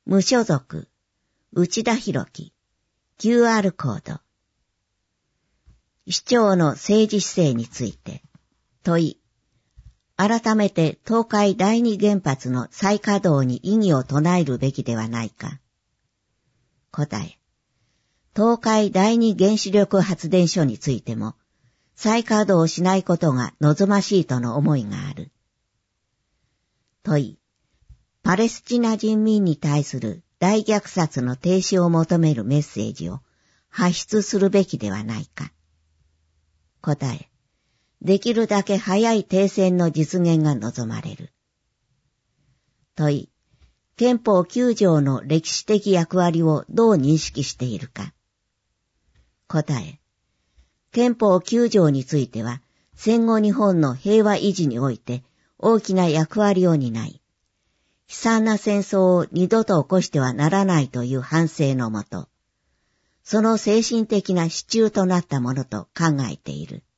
無所属、内田博樹、QR コード。市長の政治姿勢について、問い。改めて東海第二原発の再稼働に異議を唱えるべきではないか。答え。東海第二原子力発電所についても、再稼働しないことが望ましいとの思いがある。問い。パレスチナ人民に対する大虐殺の停止を求めるメッセージを発出するべきではないか。答え。できるだけ早い停戦の実現が望まれる。問い。憲法9条の歴史的役割をどう認識しているか。答え。憲法9条については、戦後日本の平和維持において大きな役割を担い、悲惨な戦争を二度と起こしてはならないという反省のもと、その精神的な支柱となったものと考えている。